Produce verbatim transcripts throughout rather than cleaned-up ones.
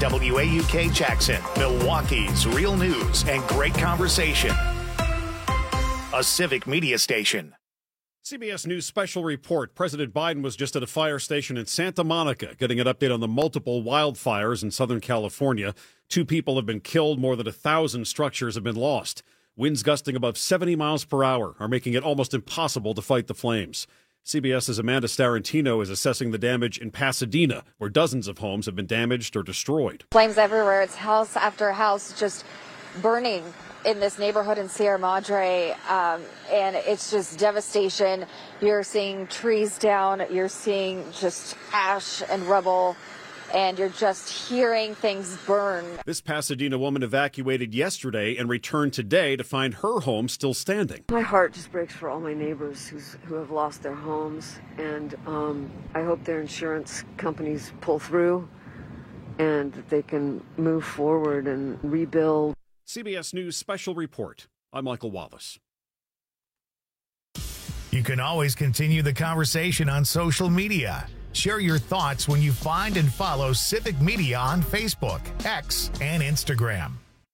W A U K Jackson, Milwaukee's real news and great conversation. A Civic Media station. C B S News special report. President Biden was just at a fire station in Santa Monica, getting an update on the multiple wildfires in Southern California. Two people have been killed. More than a thousand structures have been lost. Winds gusting above seventy miles per hour are making it almost impossible to fight the flames. CBS's Amanda Starantino is assessing the damage in Pasadena, where dozens of homes have been damaged or destroyed. Flames everywhere. It's house after house just burning in this neighborhood in Sierra Madre, um, and it's just devastation. You're seeing trees down, you're seeing just ash and rubble, and you're just hearing things burn. This Pasadena woman evacuated yesterday and returned today to find her home still standing. My heart just breaks for all my neighbors who's, who have lost their homes, and um, I hope their insurance companies pull through and that they can move forward and rebuild. C B S News special report. I'm Michael Wallace. You can always continue the conversation on social media. Share your thoughts when you find and follow Civic Media on Facebook, X, and Instagram.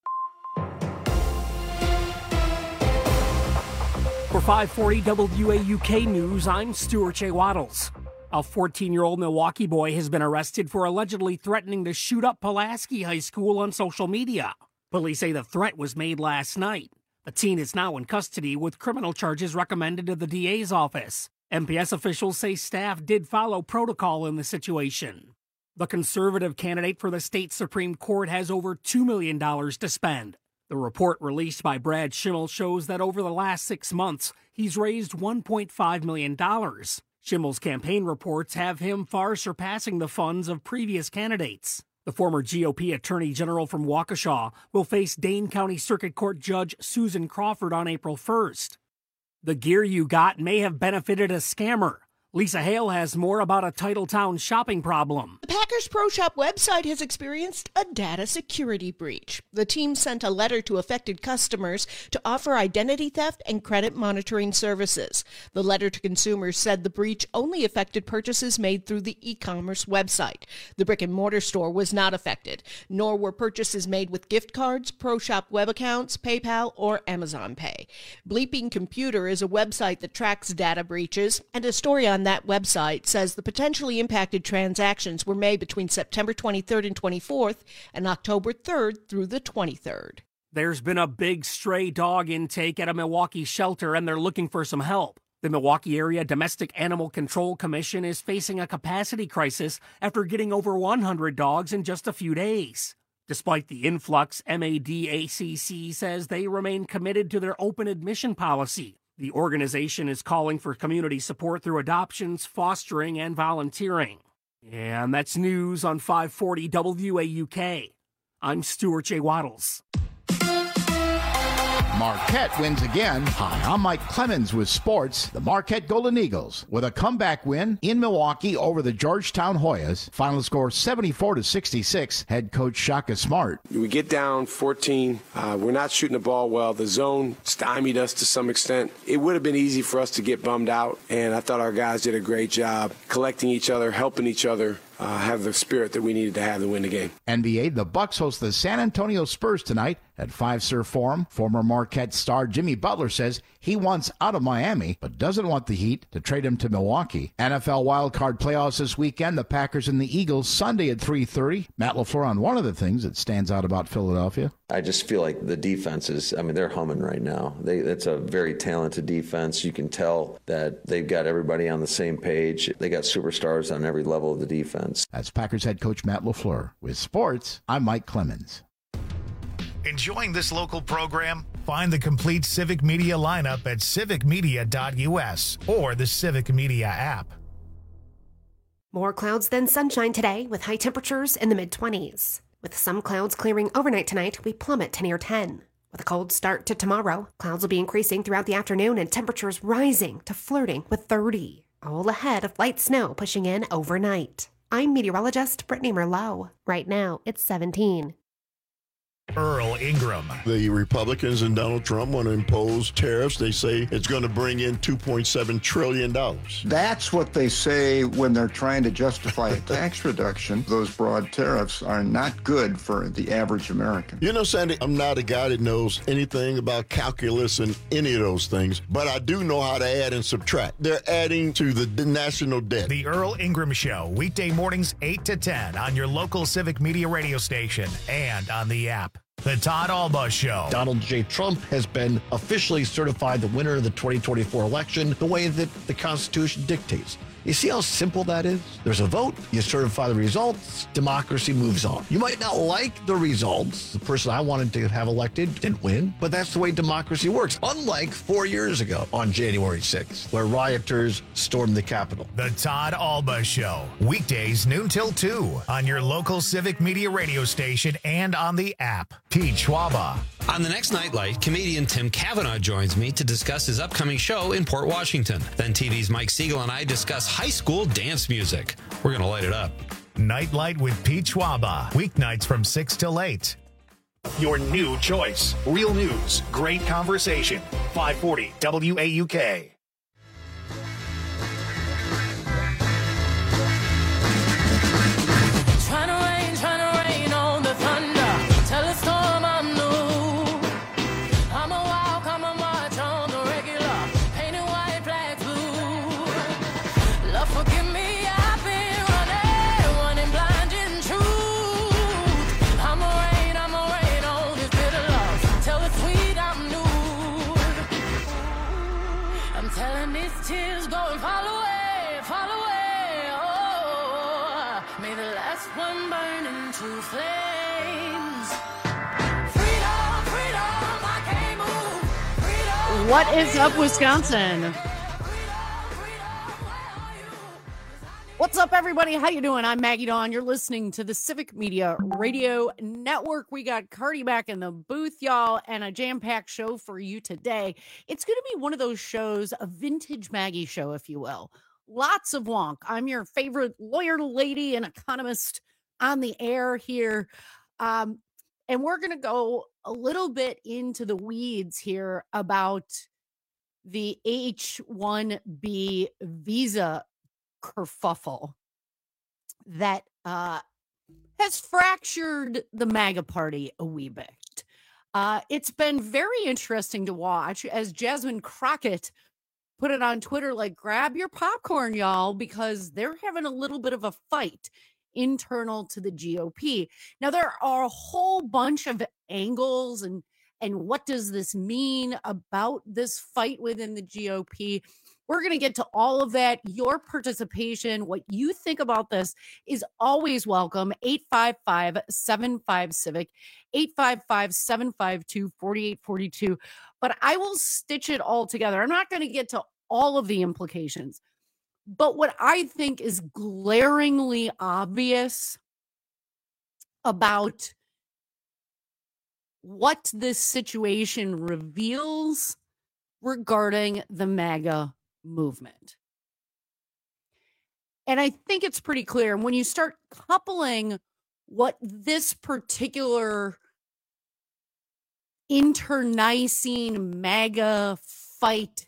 For five forty W A U K News, I'm Stuart J. Waddles. A fourteen-year-old Milwaukee boy has been arrested for allegedly threatening to shoot up Pulaski High School on social media. Police say the threat was made last night. The teen is now in custody with criminal charges recommended to the D A's office. M P S officials say staff did follow protocol in the situation. The conservative candidate for the state Supreme Court has over two million dollars to spend. The report released by Brad Schimmel shows that over the last six months, he's raised one point five million dollars. Schimmel's campaign reports have him far surpassing the funds of previous candidates. The former G O P Attorney General from Waukesha will face Dane County Circuit Court Judge Susan Crawford on April first. The gear you got may have benefited a scammer. Lisa Hale has more about a Titletown shopping problem. The Packers Pro Shop website has experienced a data security breach. The team sent a letter to affected customers to offer identity theft and credit monitoring services. The letter to consumers said the breach only affected purchases made through the e-commerce website. The brick-and-mortar store was not affected, nor were purchases made with gift cards, Pro Shop web accounts, PayPal, or Amazon Pay. Bleeping Computer is a website that tracks data breaches, and a story on that website says the potentially impacted transactions were made between September twenty-third and twenty-fourth and October third through the twenty-third. There's been a big stray dog intake at a Milwaukee shelter, and they're looking for some help. The Milwaukee Area Domestic Animal Control Commission is facing a capacity crisis after getting over one hundred dogs in just a few days. Despite the influx, M A D A C C says they remain committed to their open admission policy. The organization is calling for community support through adoptions, fostering, and volunteering. And that's news on five forty W A U K. I'm Stuart J. Waddles. Marquette wins again. Hi, I'm Mike Clemens with sports. The Marquette Golden Eagles with a comeback win in Milwaukee over the Georgetown Hoyas. Final score seventy-four to sixty-six. Head coach Shaka Smart. We get down fourteen. Uh, we're not shooting the ball well. The zone stymied us to some extent. It would have been easy for us to get bummed out, and I thought our guys did a great job collecting each other, helping each other. Uh, have the spirit that we needed to have to win the game. N B A, the Bucks host the San Antonio Spurs tonight at Five Star Forum. Former Marquette star Jimmy Butler says he wants out of Miami, but doesn't want the Heat to trade him to Milwaukee. N F L wildcard playoffs this weekend. The Packers and the Eagles Sunday at three thirty. Matt LaFleur on one of the things that stands out about Philadelphia. I just feel like the defense is, I mean, they're humming right now. They, it's a very talented defense. You can tell that they've got everybody on the same page. They got superstars on every level of the defense. That's Packers head coach Matt LaFleur. With sports, I'm Mike Clemens. Enjoying this local program? Find the complete Civic Media lineup at civic media dot u s or the Civic Media app. More clouds than sunshine today with high temperatures in the mid-twenties. With some clouds clearing overnight tonight, we plummet to near ten. With a cold start to tomorrow, clouds will be increasing throughout the afternoon and temperatures rising to flirting with thirty. All ahead of light snow pushing in overnight. I'm meteorologist Brittany Merlot. Right now, it's seventeen. Earl Ingram. The Republicans and Donald Trump want to impose tariffs. They say it's going to bring in two point seven trillion dollars. That's what they say when they're trying to justify a tax reduction. Those broad tariffs are not good for the average American. You know, Sandy, I'm not a guy that knows anything about calculus and any of those things, but I do know how to add and subtract. They're adding to the national debt. The Earl Ingram Show, weekday mornings eight to ten on your local Civic Media radio station and on the app. The Todd Alba Show. Donald J. Trump has been officially certified the winner of the twenty twenty-four election the way that the Constitution dictates. You see how simple that is? There's a vote, you certify the results, democracy moves on. You might not like the results. The person I wanted to have elected didn't win, but that's the way democracy works. Unlike four years ago on January sixth, where rioters stormed the Capitol. The Todd Alba Show, weekdays noon till two on your local Civic Media radio station and on the app. Pete Schwaba. On the next Nightlight, comedian Tim Cavanaugh joins me to discuss his upcoming show in Port Washington. Then T V's Mike Siegel and I discuss high school dance music. We're going to light it up. Nightlight with Pete Schwaba, weeknights from six till eight. Your new choice. Real news, great conversation. five forty W A U K. Trying to rain, trying to rain on the thunder. Tell a storm I'm new. I'm a walk, I'm a march on the regular. Painted white flags blue. Love, forgive me, I've been running, running blind in truth. I'm a rain, I'm a rain on this bitter love. Tell the sweet I'm new. I'm telling these tears go and fall away, fall away. Oh, may the last one burn into flames. Freedom, freedom, I can't move. Freedom. What is up, Wisconsin? What's up, everybody? How you doing? I'm Maggie Dawn. You're listening to the Civic Media Radio Network. We got Cardi back in the booth, y'all, and a jam-packed show for you today. It's going to be one of those shows, a vintage Maggie show, if you will. Lots of wonk. I'm your favorite lawyer lady and economist on the air here. Um, and we're going to go a little bit into the weeds here about the H one B visa kerfuffle that uh, has fractured the MAGA party a wee bit. Uh, it's been very interesting to watch as Jasmine Crockett put it on Twitter, like, grab your popcorn, y'all, because they're having a little bit of a fight internal to the G O P. Now, there are a whole bunch of angles and and what does this mean about this fight within the G O P? We're going to get to all of that. Your participation, what you think about this is always welcome. eight five five, seven five, CIVIC, eight five five, seven five two, four eight four two. But I will stitch it all together. I'm not going to get to all of the implications. But what I think is glaringly obvious about what this situation reveals regarding the MAGA movement. And I think it's pretty clear when you start coupling what this particular internecine MAGA fight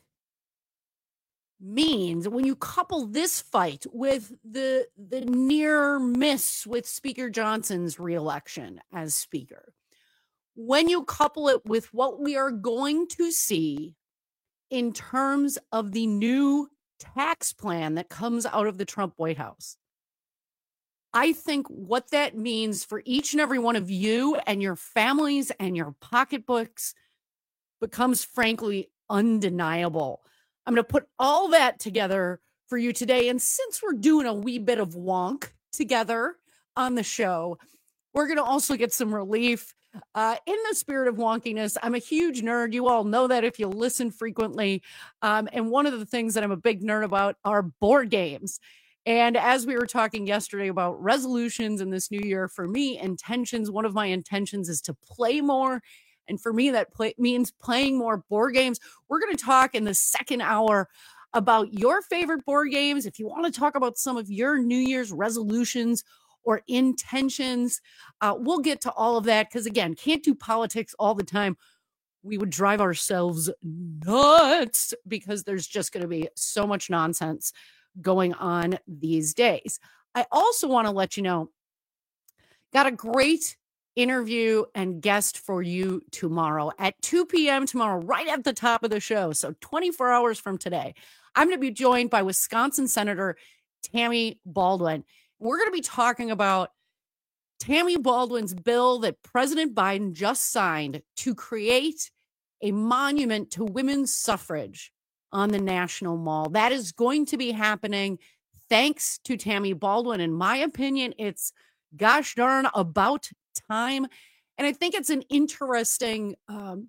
means, when you couple this fight with the the near miss with Speaker Johnson's reelection as speaker, when you couple it with what we are going to see in terms of the new tax plan that comes out of the Trump White House, I think what that means for each and every one of you and your families and your pocketbooks becomes frankly undeniable. I'm going to put all that together for you today. And since we're doing a wee bit of wonk together on the show, we're going to also get some relief. Uh, in the spirit of wonkiness, I'm a huge nerd. You all know that if you listen frequently. Um, and one of the things that I'm a big nerd about are board games. And as we were talking yesterday about resolutions in this new year, for me, intentions, one of my intentions is to play more. And for me, that play, means playing more board games. We're going to talk in the second hour about your favorite board games. If you want to talk about some of your New Year's resolutions or intentions. Uh, we'll get to all of that because, again, can't do politics all the time. We would drive ourselves nuts because there's just going to be so much nonsense going on these days. I also want to let you know, got a great interview and guest for you tomorrow at two p.m. tomorrow, right at the top of the show. So twenty-four hours from today, I'm going to be joined by Wisconsin Senator Tammy Baldwin. We're going to be talking about Tammy Baldwin's bill that President Biden just signed to create a monument to women's suffrage on the National Mall. That is going to be happening thanks to Tammy Baldwin. In my opinion, it's gosh darn about time. And I think it's an interesting, um,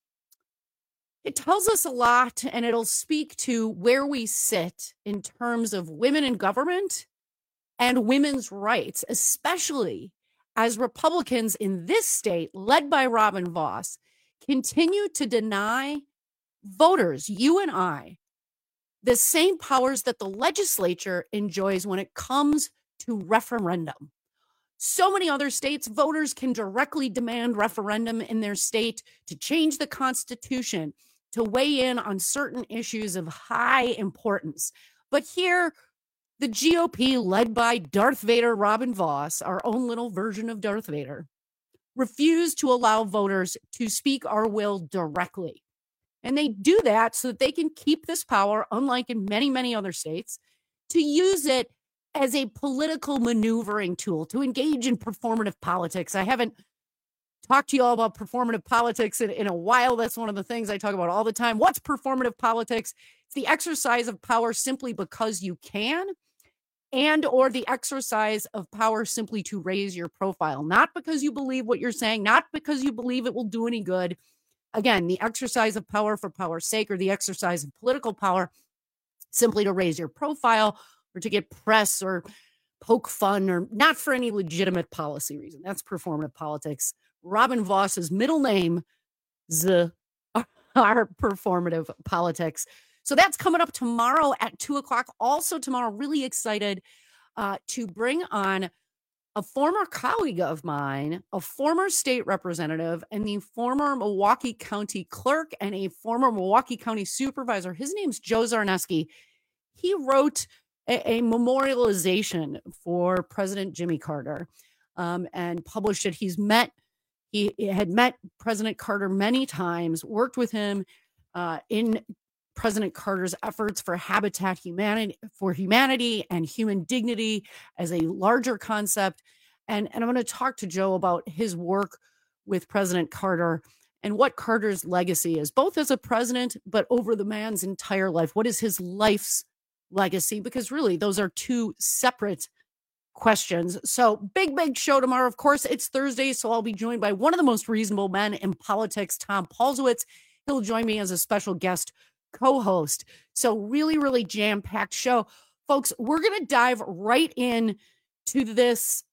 it tells us a lot, and it'll speak to where we sit in terms of women in government and women's rights, especially as Republicans in this state, led by Robin Vos, continue to deny voters, you and I, the same powers that the legislature enjoys when it comes to referendum. So many other states, voters can directly demand referendum in their state to change the Constitution, to weigh in on certain issues of high importance. But here, the G O P, led by Darth Vader, Robin Vos, our own little version of Darth Vader, refused to allow voters to speak our will directly. And they do that so that they can keep this power, unlike in many, many other states, to use it as a political maneuvering tool, to engage in performative politics. I haven't talked to you all about performative politics in, in a while. That's one of the things I talk about all the time. What's performative politics? It's the exercise of power simply because you can, and or the exercise of power simply to raise your profile, not because you believe what you're saying, not because you believe it will do any good. Again, the exercise of power for power's sake, or the exercise of political power simply to raise your profile or to get press or poke fun, or not for any legitimate policy reason. That's performative politics. Robin Vos's middle name, Z, are performative politics. So that's coming up tomorrow at two o'clock. Also tomorrow, really excited uh, to bring on a former colleague of mine, a former state representative, and the former Milwaukee County clerk and a former Milwaukee County supervisor. His name's Joe Zarneski. He wrote a, a memorialization for President Jimmy Carter um, and published it. He's met, he had met President Carter many times, worked with him uh, in President Carter's efforts for Habitat Humanity, for humanity and human dignity as a larger concept. And, and I'm going to talk to Joe about his work with President Carter and what Carter's legacy is, both as a president, but over the man's entire life. What is his life's legacy? Because really, those are two separate questions. So big, big show tomorrow. Of course, it's Thursday, so I'll be joined by one of the most reasonable men in politics, Tom Paulsowitz. He'll join me as a special guest co-host. So really, really jam-packed show. Folks, we're going to dive right in to this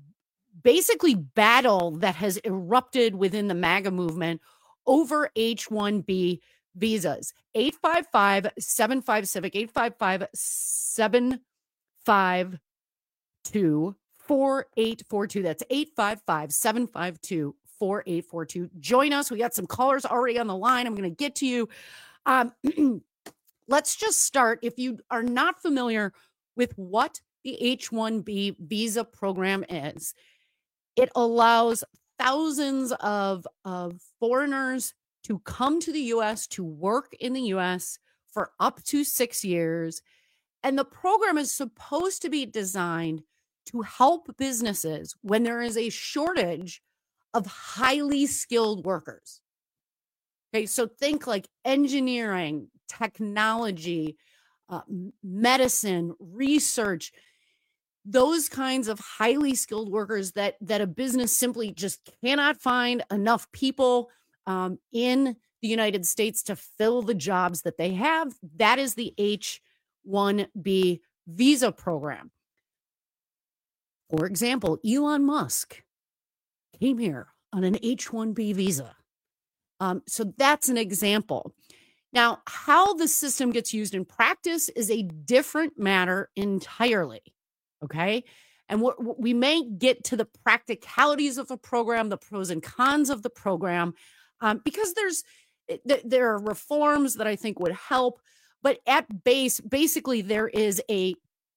basically battle that has erupted within the MAGA movement over H one B visas. eight five five, seven five, civic, eight five five, seven five two, four eight four two. That's eight five five, seven five two, four eight four two. Join us. We got some callers already on the line. I'm going to get to you. Um, let's just start. If you are not familiar with what the H one B visa program is, it allows thousands of, of foreigners to come to the U S, to work in the U S for up to six years. And the program is supposed to be designed to help businesses when there is a shortage of highly skilled workers. Okay, so think like engineering, technology, uh, medicine, research, those kinds of highly skilled workers that, that a business simply just cannot find enough people um, in the United States to fill the jobs that they have. That is the H one B visa program. For example, Elon Musk came here on an H one B visa. Um, so that's an example. Now, how the system gets used in practice is a different matter entirely. Okay. And what, we may get to the practicalities of the program, the pros and cons of the program, um, because there's th- there are reforms that I think would help. But at base, basically, there is a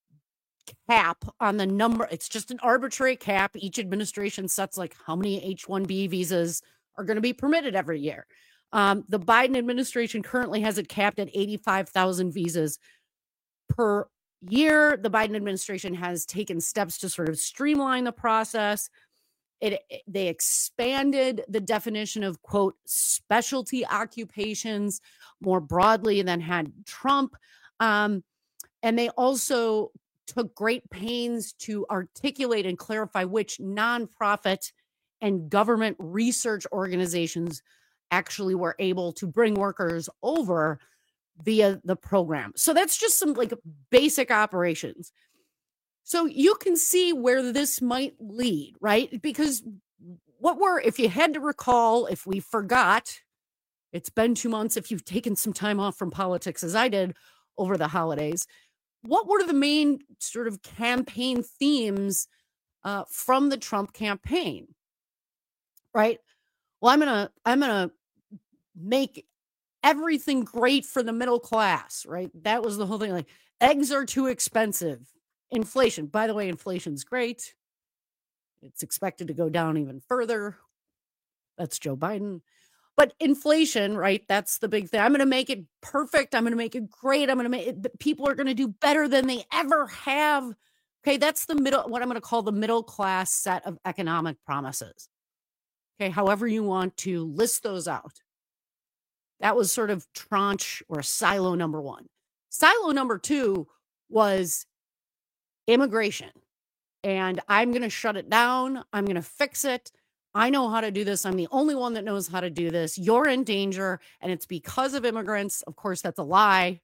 cap on the number. It's just an arbitrary cap. Each administration sets like how many H one B visas are going to be permitted every year. Um, the Biden administration currently has it capped at eighty-five thousand visas per year. The Biden administration has taken steps to sort of streamline the process. It, it they expanded the definition of, quote, specialty occupations more broadly than had Trump. Um, and they also took great pains to articulate and clarify which nonprofit and government research organizations actually were able to bring workers over via the program. So that's just some like basic operations. So you can see where this might lead, right? Because what we're, if you had to recall, if we forgot, it's been two months, if you've taken some time off from politics as I did over the holidays, what were the main sort of campaign themes uh, from the Trump campaign, right? Well, I'm going to, I'm going to make everything great for the middle class, right? That was the whole thing. Like, eggs are too expensive. Inflation. By the way, inflation's great. It's expected to go down even further. That's Joe Biden. But inflation, right? That's the big thing. I'm going to make it perfect. I'm going to make it great. I'm going to make it, people are going to do better than they ever have. Okay. That's the middle, what I'm going to call the middle class set of economic promises. Okay. However you want to list those out. That was sort of tranche or silo number one. Silo number two was immigration. And I'm going to shut it down. I'm going to fix it. I know how to do this. I'm the only one that knows how to do this. You're in danger. And it's because of immigrants. Of course, that's a lie.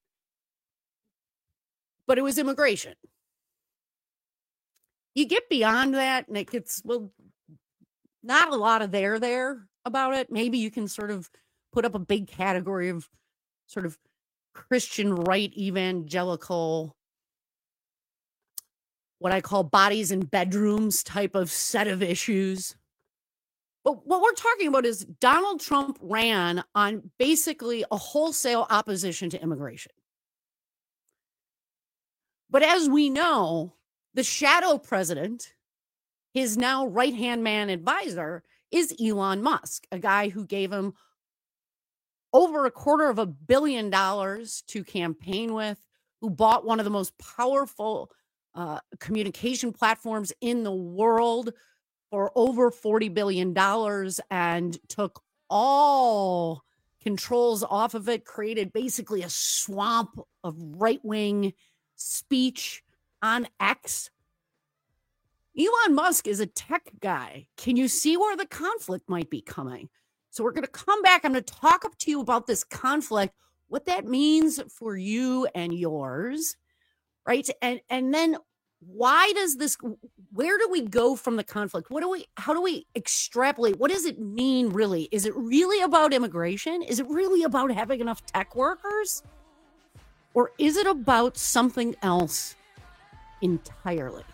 But it was immigration. You get beyond that and it gets, well, not a lot of there there about it. Maybe you can sort of put up a big category of sort of Christian right evangelical, what I call bodies in bedrooms type of set of issues. But what we're talking about is Donald Trump ran on basically a wholesale opposition to immigration. But as we know, the shadow president, his now right-hand man advisor, is Elon Musk, a guy who gave him over a quarter of a billion dollars to campaign with, who bought one of the most powerful uh, communication platforms in the world for over forty billion dollars and took all controls off of it, created basically a swamp of right-wing speech on X. Elon Musk is a tech guy. Can you see where the conflict might be coming? So we're going to come back. I'm going to talk up to you about this conflict, what that means for you and yours, right? And and then why does this, where do we go from the conflict? What do we, how do we extrapolate? What does it mean really? Is it really about immigration? Is it really about having enough tech workers? Or is it about something else entirely?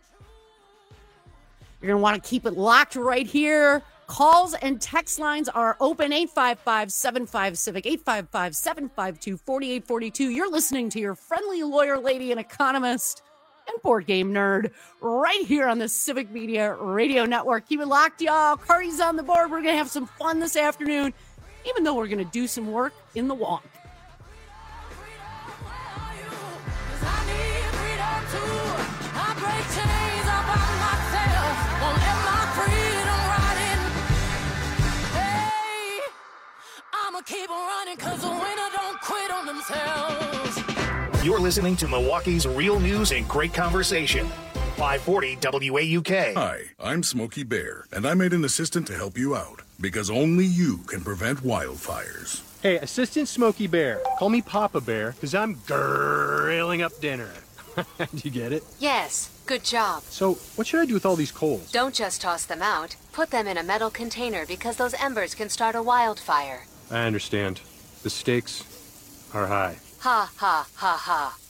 You're going to want to keep it locked right here. Calls and text lines are open. Eight five five, seven five, Civic, eight five five, seven five two, four eight four two. You're listening to your friendly lawyer, lady, and economist and board game nerd right here on the Civic Media Radio Network. Keep it locked, y'all. Cardi's on the board. We're going to have some fun this afternoon, even though we're going to do some work in the wonk. Keep on running because the winner don't quit on themselves. You're listening to Milwaukee's real news and great conversation. five forty W A U K. Hi, I'm Smokey Bear, and I made an assistant to help you out because only you can prevent wildfires. Hey, Assistant Smokey Bear, call me Papa Bear because I'm grilling up dinner. Do you get it? Yes, good job. So, what should I do with all these coals? Don't just toss them out. Put them in a metal container because those embers can start a wildfire. I understand. The stakes are high. Ha, ha, ha, ha.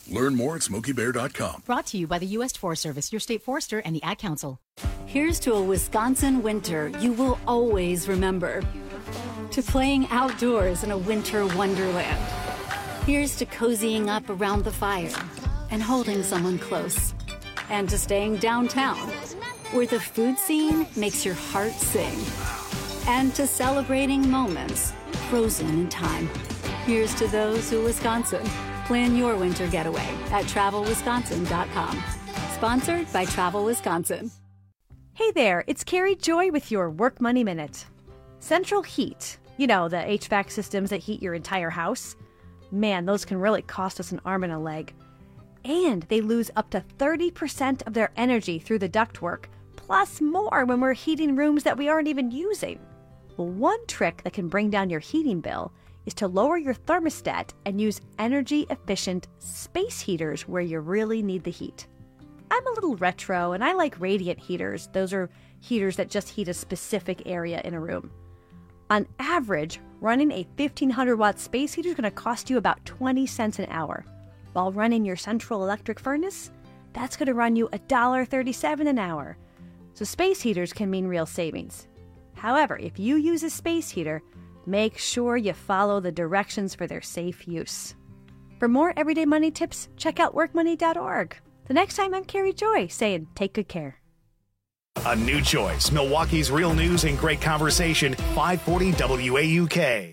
Learn more at smokey bear dot com. Brought to you by the U S Forest Service, your state forester, and the Ad Council. Here's to a Wisconsin winter you will always remember. To playing outdoors in a winter wonderland. Here's to cozying up around the fire and holding someone close. And to staying downtown, where the food scene makes your heart sing. And to celebrating moments frozen in time. Here's to those who Wisconsin. Plan your winter getaway at travel wisconsin dot com. Sponsored by Travel Wisconsin. Hey there, it's Carrie Joy with your Work Money Minute. Central heat, you know, the H V A C systems that heat your entire house. Man, those can really cost us an arm and a leg. And they lose up to thirty percent of their energy through the ductwork, plus more when we're heating rooms that we aren't even using. Well, one trick that can bring down your heating bill is to lower your thermostat and use energy-efficient space heaters where you really need the heat. I'm a little retro, and I like radiant heaters. Those are heaters that just heat a specific area in a room. On average, running a fifteen hundred watt space heater is going to cost you about twenty cents an hour. While running your central electric furnace, that's going to run you one dollar thirty-seven an hour. So space heaters can mean real savings. However, if you use a space heater, make sure you follow the directions for their safe use. For more everyday money tips, check out work money dot org. The next time, I'm Carrie Joy saying take good care. A new choice, Milwaukee's real news and great conversation, five forty W A U K.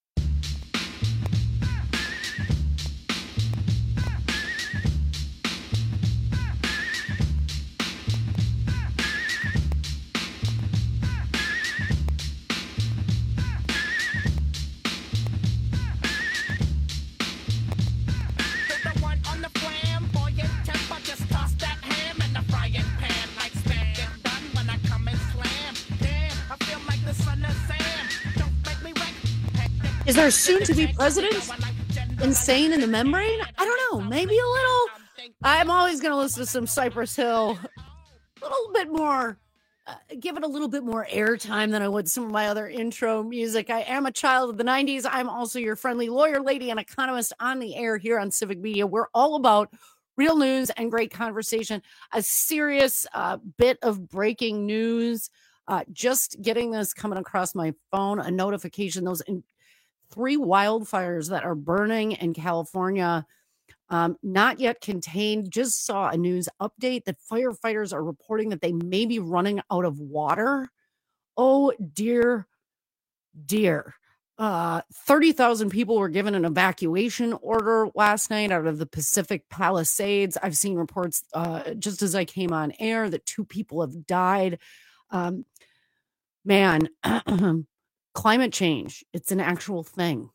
Is our soon-to-be president insane in the membrane? I don't know. Maybe a little. I'm always going to listen to some Cypress Hill. A little bit more. Uh, give it a little bit more airtime than I would some of my other intro music. I am a child of the nineties. I'm also your friendly lawyer, lady, and economist on the air here on Civic Media. We're all about real news and great conversation. A serious uh, bit of breaking news. Uh, just getting this coming across my phone, a notification. Those in- three wildfires that are burning in California, um, not yet contained. Just saw a news update that firefighters are reporting that they may be running out of water. Oh, dear, dear. Uh, thirty thousand people were given an evacuation order last night out of the Pacific Palisades. I've seen reports uh, just as I came on air that two people have died. Um, man, climate change, it's an actual thing.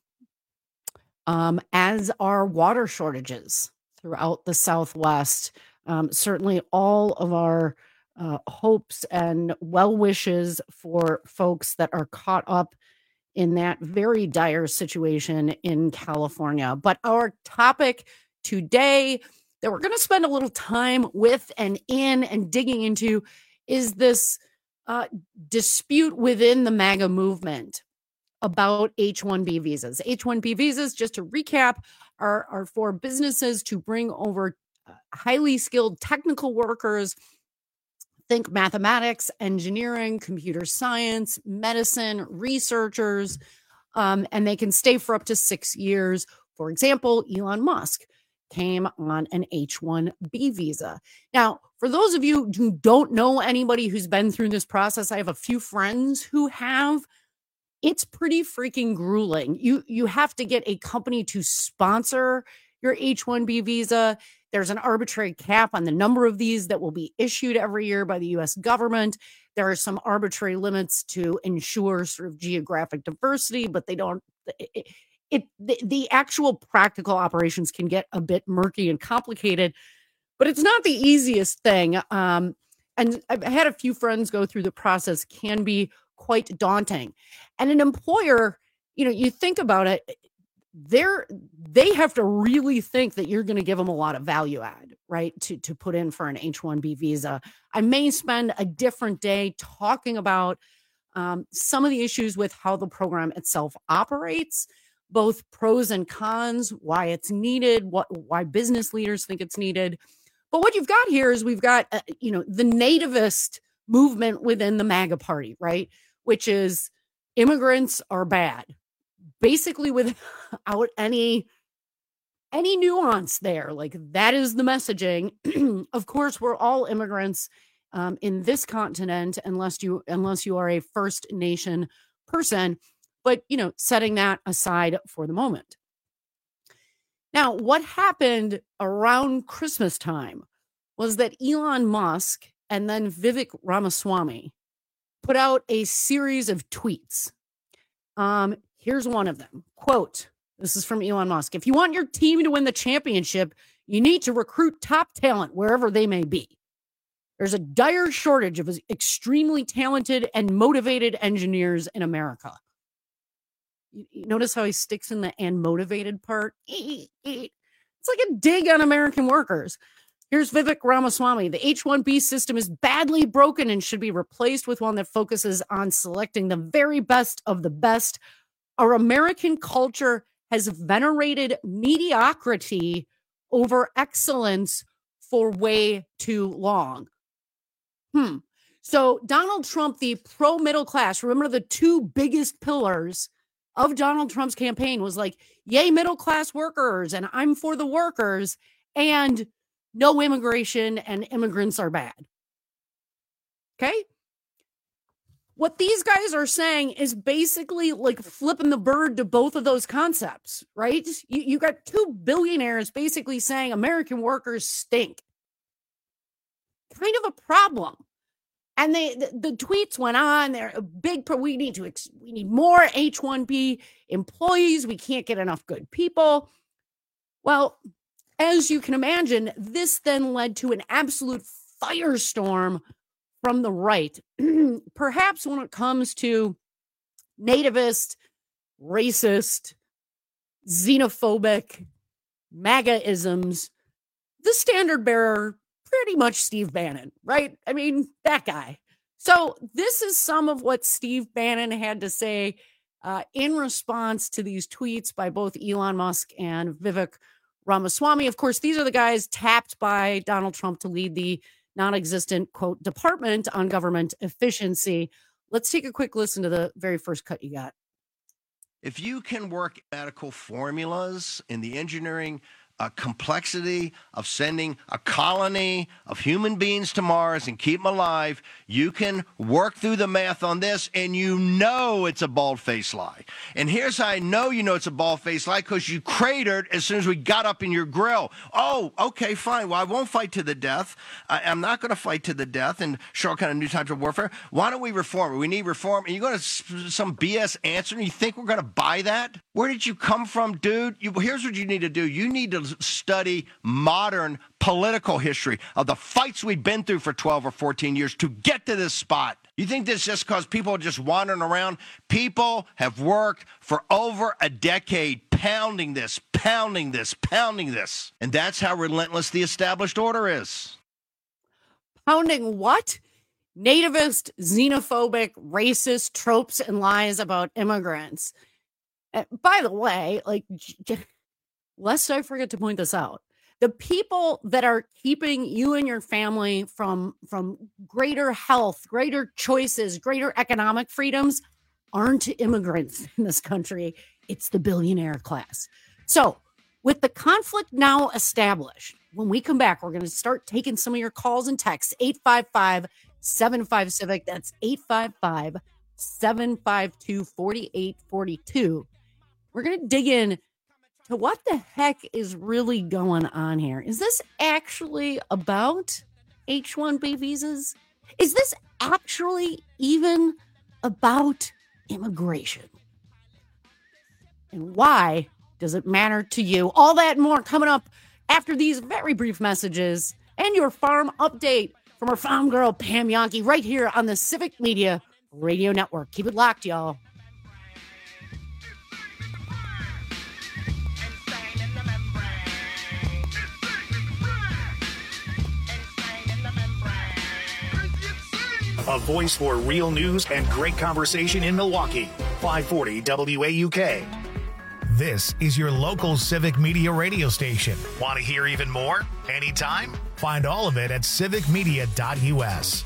Um, as are water shortages throughout the Southwest. Um, certainly all of our uh, hopes and well wishes for folks that are caught up in that very dire situation in California. But our topic today that we're going to spend a little time with and in and digging into is this uh, dispute within the MAGA movement about H one B visas. H one B visas, just to recap, are, are for businesses to bring over highly skilled technical workers. Think mathematics, engineering, computer science, medicine, researchers, um, and they can stay for up to six years. For example, Elon Musk came on an H one B visa. Now, for those of you who don't know anybody who's been through this process, I have a few friends who have. It's pretty freaking grueling. You, you have to get a company to sponsor your H one B visa. There's an arbitrary cap on the number of these that will be issued every year by the U S government. There are some arbitrary limits to ensure sort of geographic diversity, but they don't, it, it the, the actual practical operations can get a bit murky and complicated, but it's not the easiest thing. Um, and I've had a few friends go through the process, can be quite daunting. And an employer, you know, you think about it, they're they have to really think that you're going to give them a lot of value add, right, to to put in for an H one B visa. I may spend a different day talking about um, some of the issues with how the program itself operates, both pros and cons, why it's needed, what why business leaders think it's needed. But what you've got here is we've got, uh, you know, the nativist movement within the MAGA party, right? Which is immigrants are bad, basically without any any nuance there. Like, that is the messaging. Of course, we're all immigrants um, in this continent, unless you unless you are a First Nation person. But, you know, setting that aside for the moment. Now, what happened around Christmas time was that Elon Musk and then Vivek Ramaswamy put out a series of tweets. Um, here's one of them. Quote, this is from Elon Musk. If you want your team to win the championship, you need to recruit top talent wherever they may be. There's a dire shortage of extremely talented and motivated engineers in America. You notice how he sticks in the and motivated part? It's like a dig on American workers. Here's Vivek Ramaswamy. The H one B system is badly broken and should be replaced with one that focuses on selecting the very best of the best. Our American culture has venerated mediocrity over excellence for way too long. Hmm. So Donald Trump, the pro-middle class, remember the two biggest pillars of Donald Trump's campaign was like, yay, middle-class workers, and I'm for the workers, and no immigration, and immigrants are bad. Okay? What these guys are saying is basically like flipping the bird to both of those concepts, right? You, you got two billionaires basically saying American workers stink. Kind of a problem. And they, the, the tweets went on. They're a big, we need to, we need more H one B employees. We can't get enough good people. Well, as you can imagine, this then led to an absolute firestorm from the right. Perhaps when it comes to nativist, racist, xenophobic, MAGA-isms, the standard bearer, pretty much Steve Bannon, right? I mean, that guy. So this is some of what Steve Bannon had to say uh, in response to these tweets by both Elon Musk and Vivek Ramaswamy. Of course, these are the guys tapped by Donald Trump to lead the non-existent, quote, Department on Government Efficiency. Let's take a quick listen to the very first cut you got. If you can work medical formulas in the engineering uh, complexity of sending a colony of human beings to Mars and keep them alive, you can work through the math on this, and you know it's a bald-faced lie. And here's how I know you know it's a bald-faced lie, because you cratered as soon as we got up in your grill. Oh, okay, fine. Well, I won't fight to the death. I, I'm not going to fight to the death and show all kind of new types of warfare. Why don't we reform? We need reform. And you're going to some B S answer, and you think we're going to buy that? Where did you come from, dude? You, here's what you need to do. You need to study modern political history of the fights we've been through for twelve or fourteen years to get to this spot. You think this just because people are just wandering around? People have worked for over a decade pounding this, pounding this, pounding this. And that's how relentless the established order is. Pounding what? Nativist, xenophobic, racist tropes and lies about immigrants. Uh, by the way, like, lest I forget to point this out, the people that are keeping you and your family from, from greater health, greater choices, greater economic freedoms aren't immigrants in this country. It's the billionaire class. So with the conflict now established, when we come back, we're going to start taking some of your calls and texts. eight five five, seven five, civic. That's eight five five, seven five two, four eight four two. We're going to dig in to what the heck is really going on here. Is this actually about H one B visas? Is this actually even about immigration? And why does it matter to you? All that and more coming up after these very brief messages and your farm update from our farm girl, Pam Yankee, right here on the Civic Media Radio Network. Keep it locked, y'all. A voice for real news and great conversation in Milwaukee. five forty W A U K. This is your local Civic Media radio station. Want to hear even more? Anytime? Find all of it at civic media dot u s.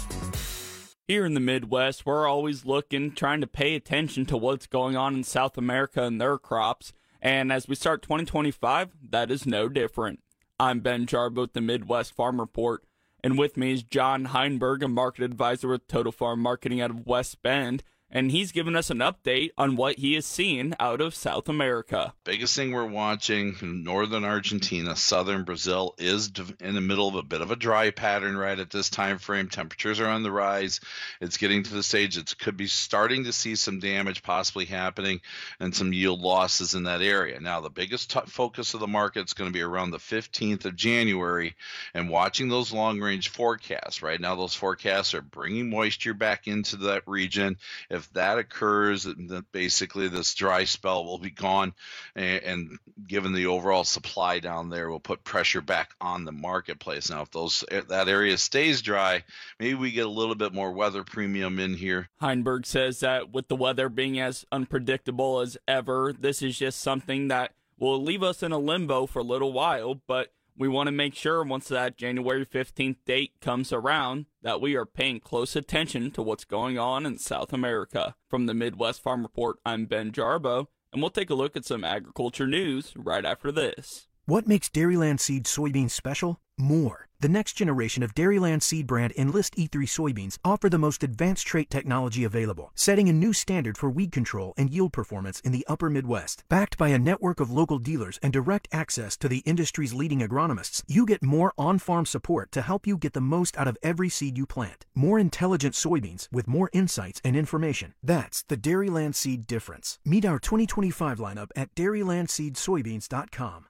Here in the Midwest, we're always looking, trying to pay attention to what's going on in South America and their crops. And as we start twenty twenty-five, that is no different. I'm Ben Jarbo with the Midwest Farm Report, and with me is John Heinberg, a market advisor with Total Farm Marketing out of West Bend. And he's giving us an update on what he is seeing out of South America. Biggest thing we're watching in northern Argentina, southern Brazil is in the middle of a bit of a dry pattern right at this time frame. Temperatures are on the rise. It's getting to the stage it could be starting to see some damage possibly happening and some yield losses in that area. Now, the biggest t- focus of the market is going to be around the fifteenth of January and watching those long-range forecasts. Right now, those forecasts are bringing moisture back into that region. If If that occurs, then basically this dry spell will be gone, and, and given the overall supply down there, will put pressure back on the marketplace. Now, if those that area stays dry, maybe we get a little bit more weather premium in here. Heinberg says that with the weather being as unpredictable as ever, this is just something that will leave us in a limbo for a little while, but we want to make sure once that January fifteenth date comes around that we are paying close attention to what's going on in South America. From the Midwest Farm Report, I'm Ben Jarbo, and we'll take a look at some agriculture news right after this. What makes Dairyland Seed soybeans special? More. The next generation of Dairyland Seed brand Enlist E three soybeans offer the most advanced trait technology available, setting a new standard for weed control and yield performance in the upper Midwest. Backed by a network of local dealers and direct access to the industry's leading agronomists, you get more on-farm support to help you get the most out of every seed you plant. More intelligent soybeans with more insights and information. That's the Dairyland Seed difference. Meet our twenty twenty-five lineup at dairyland seed soybeans dot com.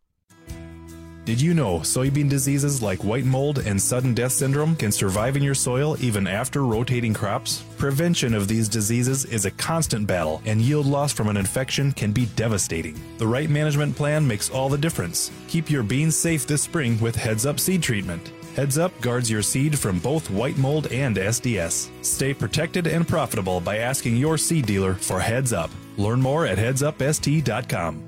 Did you know soybean diseases like white mold and sudden death syndrome can survive in your soil even after rotating crops? Prevention of these diseases is a constant battle, and yield loss from an infection can be devastating. The right management plan makes all the difference. Keep your beans safe this spring with Heads Up seed treatment. Heads Up guards your seed from both white mold and S D S. Stay protected and profitable by asking your seed dealer for Heads Up. Learn more at heads up s t dot com.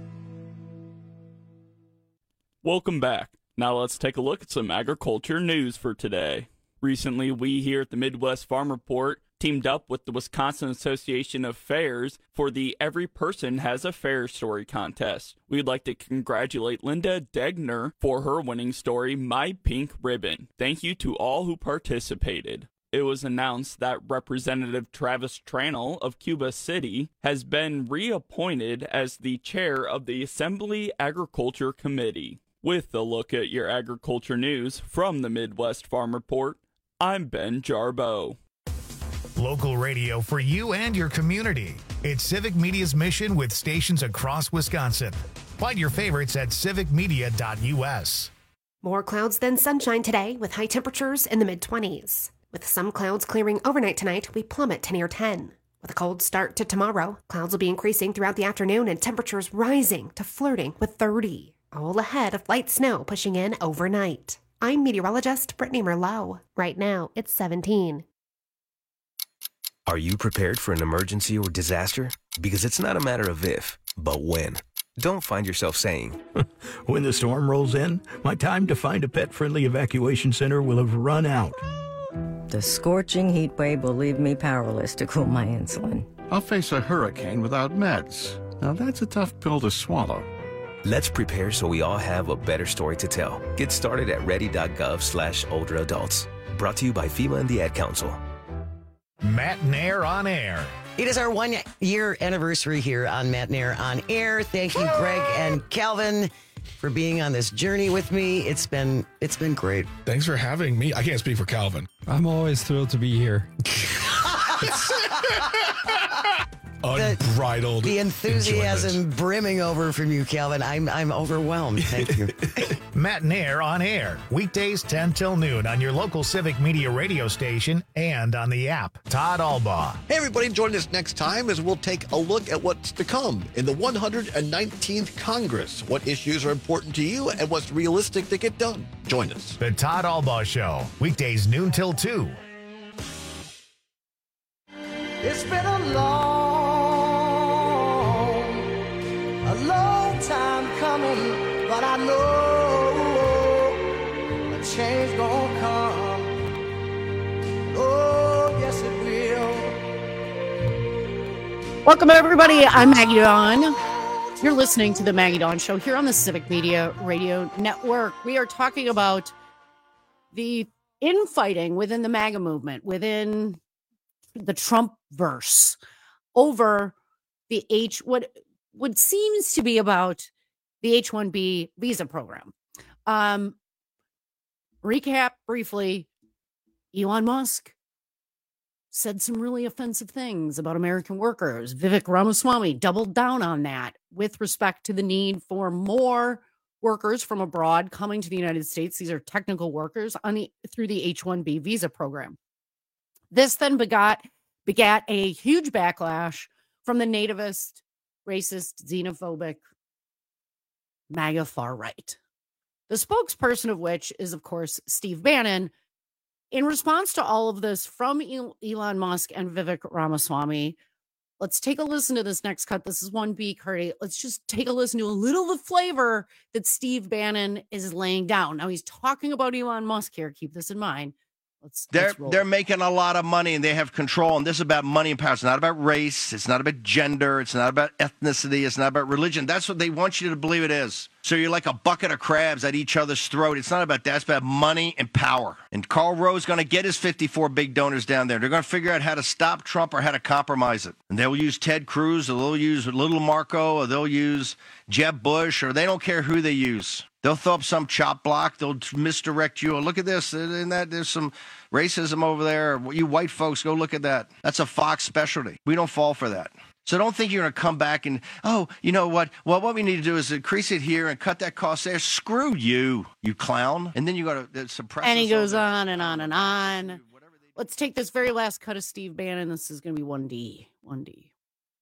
Welcome back. Now let's take a look at some agriculture news for today. Recently, we here at the Midwest Farm Report teamed up with the Wisconsin Association of Fairs for the Every Person Has a Fair Story contest. We'd like to congratulate Linda Degner for her winning story, My Pink Ribbon. Thank you to all who participated. It was announced that Representative Travis Tranel of Cuba City has been reappointed as the chair of the Assembly Agriculture Committee. With a look at your agriculture news from the Midwest Farm Report, I'm Ben Jarbo. Local radio for you and your community. It's Civic Media's mission with stations across Wisconsin. Find your favorites at civic media dot u s. More clouds than sunshine today with high temperatures in the mid-twenties. With some clouds clearing overnight tonight, we plummet to near ten. With a cold start to tomorrow, clouds will be increasing throughout the afternoon and temperatures rising to flirting with thirty. All ahead of light snow pushing in overnight. I'm meteorologist Brittany Merlot. Right now, it's seventeen. Are you prepared for an emergency or disaster? Because it's not a matter of if, but when. Don't find yourself saying, when the storm rolls in, my time to find a pet-friendly evacuation center will have run out. The scorching heat wave will leave me powerless to cool my insulin. I'll face a hurricane without meds. Now that's a tough pill to swallow. Let's prepare so we all have a better story to tell. Get started at ready.gov slash older adults. Brought to you by FEMA and the Ad Council. Matt Nair on Air. It is our one-year anniversary here on Matt Nair on Air. Thank you, Greg and Calvin, for being on this journey with me. It's been it's been great. Thanks for having me. I can't speak for Calvin. I'm always thrilled to be here. Unbridled. The, the enthusiasm enjoyment. brimming over from you, Calvin. I'm I'm overwhelmed. Thank you. Matt Nair on Air. Weekdays ten till noon on your local Civic Media radio station and on the app. Todd Albaugh. Hey, everybody, join us next time as we'll take a look at what's to come in the one hundred nineteenth Congress. What issues are important to you and what's realistic to get done. Join us. The Todd Albaugh Show. Weekdays noon till two. It's been a long, a long time. coming, but I know a change gonna come. Oh, yes it will. Welcome, everybody. I'm Maggie Dawn. You're listening to the Maggie Dawn Show here on the Civic Media Radio Network. We are talking about the infighting within the MAGA movement, within the Trump verse, over the H what what seems to be about the H one B visa program. Um, recap briefly: Elon Musk said some really offensive things about American workers. Vivek Ramaswamy doubled down on that with respect to the need for more workers from abroad coming to the United States. These are technical workers on the through the H one B visa program. This then begot begat a huge backlash from the nativist, racist, xenophobic, MAGA far right. The spokesperson of which is, of course, Steve Bannon. In response to all of this from Elon Musk and Vivek Ramaswamy, let's take a listen to this next cut. This is one B, Cardi. Let's just take a listen to a little of the flavor that Steve Bannon is laying down. Now, he's talking about Elon Musk here. Keep this in mind. Let's, they're let's roll. they're making a lot of money and they have control. And this is about money and power. It's not about race. It's not about gender. It's not about ethnicity. It's not about religion. That's what they want you to believe it is. So you're like a bucket of crabs at each other's throat. It's not about that. It's about money and power. And Karl Rove's going to get his fifty-four big donors down there. They're going to figure out how to stop Trump or how to compromise it. And they'll use Ted Cruz, or they'll use Little Marco, or they'll use Jeb Bush, or they don't care who they use. They'll throw up some chop block. They'll misdirect you. Oh, look at this. And that there's some racism over there. You white folks, go look at that. That's a Fox specialty. We don't fall for that. So don't think you're going to come back and, oh, you know what? Well, what we need to do is increase it here and cut that cost there. Screw you, you clown. And then you got to suppress. And he goes on and on and on. Let's take this very last cut of Steve Bannon. This is going to be one D. one D.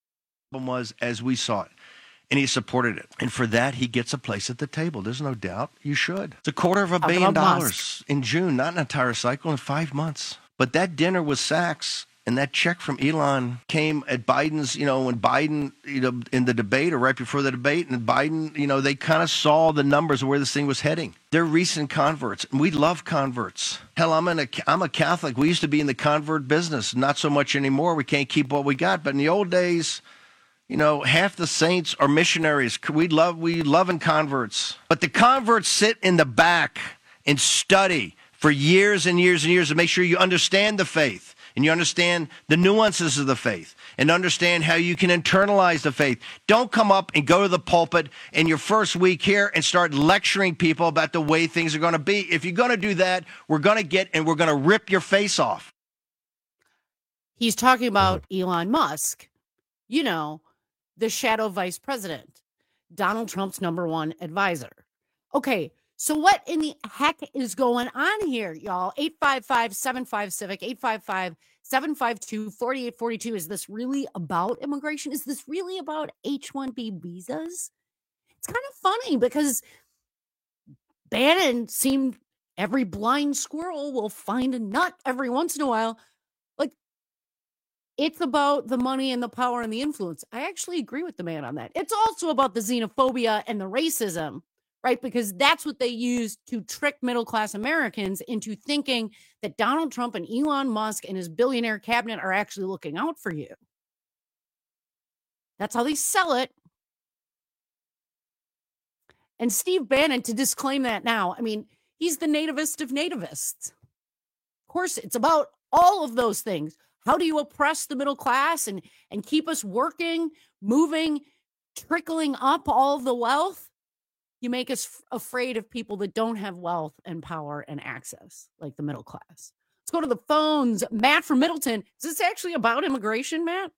Was as we saw it. And he supported it. And for that, he gets a place at the table. There's no doubt. You should. It's a quarter of a Talk billion about dollars Musk. in June, not an entire cycle, in five months. But that dinner with Sachs and that check from Elon came at Biden's, you know, when Biden, you know, in the debate or right before the debate, and Biden, you know, they kind of saw the numbers of where this thing was heading. They're recent converts. And we love converts. Hell, I'm, in a, I'm a Catholic. We used to be in the convert business. Not so much anymore. We can't keep what we got. But in the old days, you know, half the saints are missionaries. We love, we love in converts. But the converts sit in the back and study for years and years and years to make sure you understand the faith and you understand the nuances of the faith and understand how you can internalize the faith. Don't come up and go to the pulpit in your first week here and start lecturing people about the way things are going to be. If you're going to do that, we're going to get and we're going to rip your face off. He's talking about Elon Musk. You know, the shadow vice president, Donald Trump's number one advisor. Okay, so what in the heck is going on here, y'all? eight five five, seven five, civic, eight five five, seven five two, four eight four two. Is this really about immigration? Is this really about H one B visas? It's kind of funny because Bannon seemed every blind squirrel will find a nut every once in a while. It's about the money and the power and the influence. I actually agree with the man on that. It's also about the xenophobia and the racism, right? Because that's what they use to trick middle-class Americans into thinking that Donald Trump and Elon Musk and his billionaire cabinet are actually looking out for you. That's how they sell it. And Steve Bannon, to disclaim that now, I mean, he's the nativist of nativists. Of course, it's about all of those things. How do you oppress the middle class and, and keep us working, moving, trickling up all of the wealth? You make us f- afraid of people that don't have wealth and power and access, like the middle class. Let's go to the phones. Matt from Middleton. Is this actually about immigration, Matt?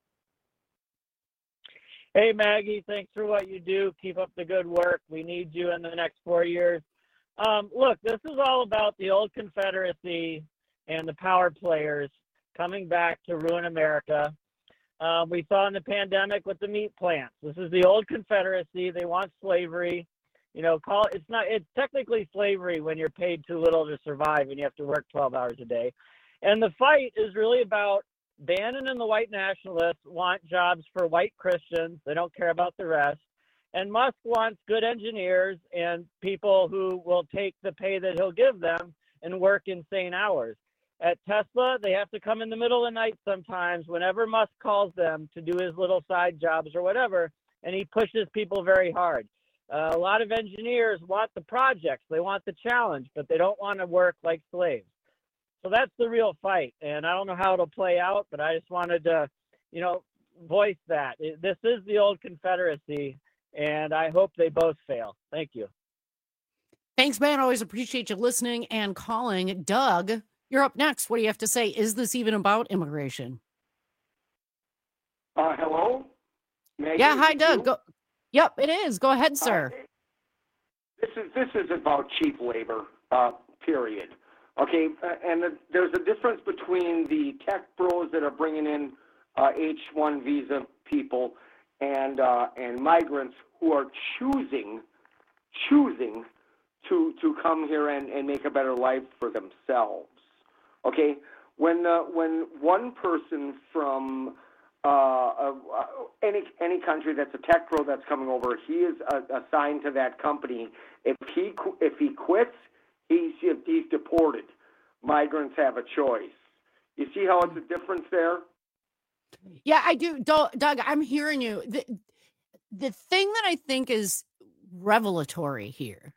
Hey, Maggie, thanks for what you do. Keep up the good work. We need you in the next four years. Um, look, this is all about the old Confederacy and the power players coming back to ruin America. Uh, we saw in the pandemic with the meat plants. This is the old Confederacy. They want slavery. You know, call it's not. It's technically slavery when you're paid too little to survive and you have to work twelve hours a day. And the fight is really about Bannon and the white nationalists want jobs for white Christians. They don't care about the rest. And Musk wants good engineers and people who will take the pay that he'll give them and work insane hours. At Tesla, they have to come in the middle of the night sometimes whenever Musk calls them to do his little side jobs or whatever, and he pushes people very hard. Uh, a lot of engineers want the projects, they want the challenge, but they don't want to work like slaves. So that's the real fight, and I don't know how it'll play out, but I just wanted to, you know, voice that. It, this is the old Confederacy, and I hope they both fail. Thank you. Thanks, man. Always appreciate you listening and calling. Doug, you're up next. What do you have to say? Is this even about immigration? Uh, hello? Maggie, yeah, hi, Doug. Go. Yep, it is. Go ahead, sir. Uh, this is this is about cheap labor, uh, period. Okay, uh, and the, there's a difference between the tech bros that are bringing in uh, H one visa people and uh, and migrants who are choosing choosing to to come here and, and make a better life for themselves. Okay, when uh, when one person from uh, uh, any any country that's a tech bro that's coming over, he is uh, assigned to that company. If he if he quits, he's he's deported. Migrants have a choice. You see how it's a difference there? Yeah, I do, Doug. I'm hearing you. The, the thing that I think is revelatory here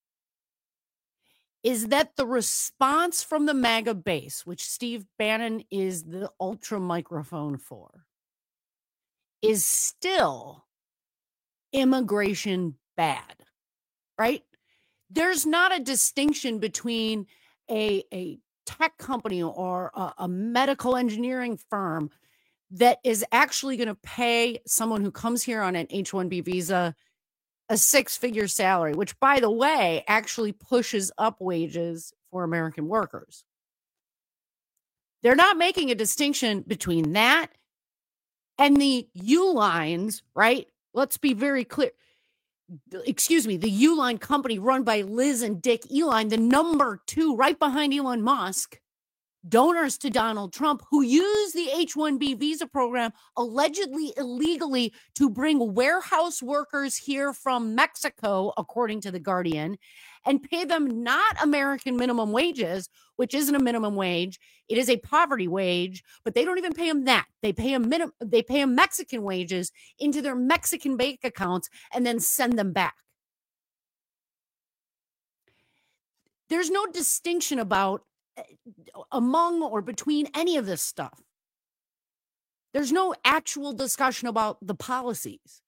is that the response from the MAGA base, which Steve Bannon is the ultra microphone for, is still immigration bad, right? There's not a distinction between a, a tech company or a, a medical engineering firm that is actually going to pay someone who comes here on an H one B visa a six-figure salary, which, by the way, actually pushes up wages for American workers. They're not making a distinction between that and the U-Lines, right? Let's be very clear. Excuse me, the U-Line company run by Liz and Dick Uihlein, the number two, right behind Elon Musk, donors to Donald Trump, who use the H one B visa program allegedly illegally to bring warehouse workers here from Mexico, according to The Guardian, and pay them not American minimum wages, which isn't a minimum wage. It is a poverty wage, but they don't even pay them that. They pay them minimum, they pay them Mexican wages into their Mexican bank accounts and then send them back. There's no distinction about among or between any of this stuff. There's no actual discussion about the policies.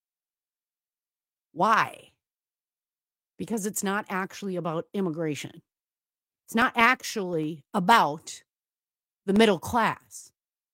Why? Because it's not actually about immigration. It's not actually about the middle class.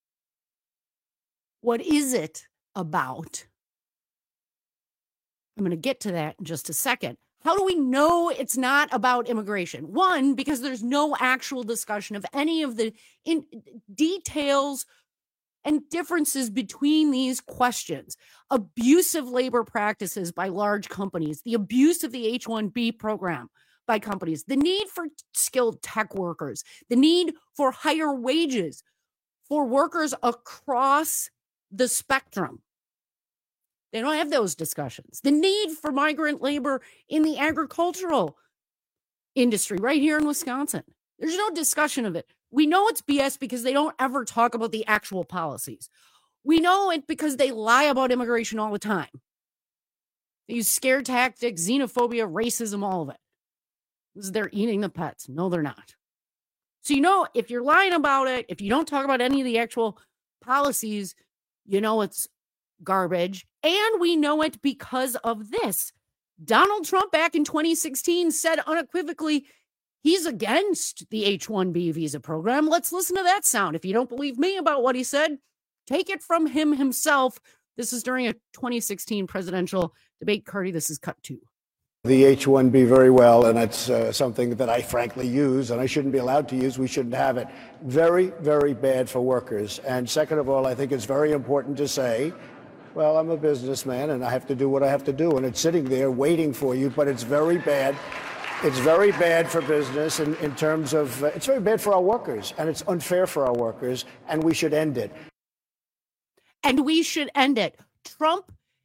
What is it about? I'm going to get to that in just a second. How do we know it's not about immigration? One, because there's no actual discussion of any of the in details and differences between these questions. Abusive labor practices by large companies, the abuse of the H one B program by companies, the need for skilled tech workers, the need for higher wages for workers across the spectrum. They don't have those discussions. The need for migrant labor in the agricultural industry right here in Wisconsin. There's no discussion of it. We know it's B S because they don't ever talk about the actual policies. We know it because they lie about immigration all the time. They use scare tactics, xenophobia, racism, all of it. They're eating the pets. No, they're not. So, you know, if you're lying about it, if you don't talk about any of the actual policies, you know it's garbage. And we know it because of this. Donald Trump back in twenty sixteen said unequivocally he's against the H one B visa program. Let's listen to that sound. If you don't believe me about what he said, take it from him himself. This is during a twenty sixteen presidential debate. Cardi, this is cut two. The H one B very well, and that's uh, something that I frankly use, and I shouldn't be allowed to use. We shouldn't have it. Very, very bad for workers. And second of all, I think it's very important to say, well, I'm a businessman and I have to do what I have to do, and it's sitting there waiting for you, but it's very bad. It's very bad for business in, in terms of, uh, it's very bad for our workers, and it's unfair for our workers, and we should end it. And we should end it. Trump